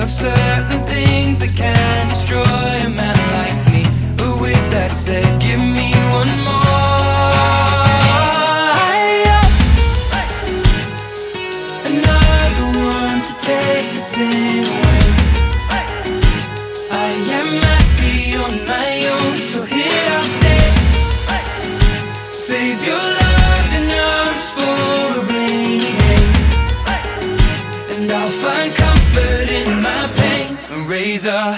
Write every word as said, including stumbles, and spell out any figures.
of certain things that can destroy a man like me. But with that said, give me one more. Higher. Another one to take the sin away. I am happy on my own, so here I'll stay. Save your love in arms for a rainy day, and I'll find comfort in my pain and raise a